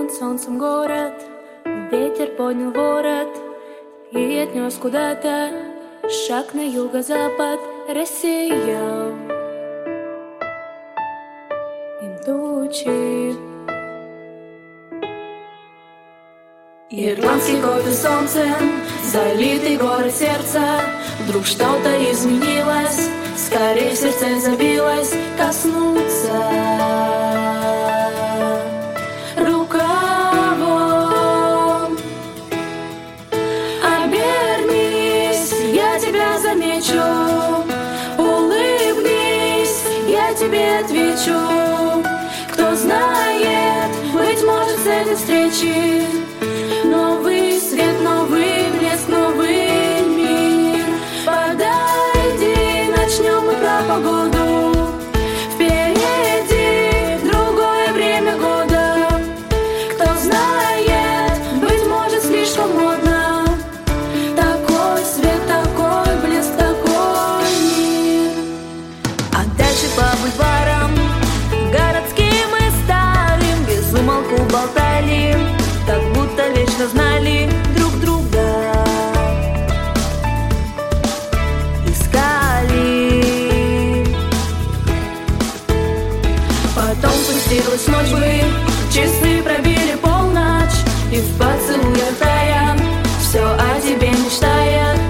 он солнцем город, ветер поднял ворот и отнес куда-то. Шаг на юго-запад рассеял им тучи. Ирландский кофе солнцем, залитый город сердца. Вдруг что-то изменилось, скорее в сердце забилось. Коснуться рукавом. Обернись, я тебя замечу. Улыбнись, я тебе отвечу. Кто знает, быть может, с этой встречи новый свет, новый блеск, новый мир. Подойди, начнем мы про погоду. Впереди другое время года. Кто знает, быть может, слишком модно. Такой свет, такой блеск, такой мир. А дальше по бульварам городским и старым без умолку болтали, как будто вечно знали друг друга. Искали. Потом спустилась ночь, бы часы пробили полночь, и в поцелуях тая все о тебе мечтает.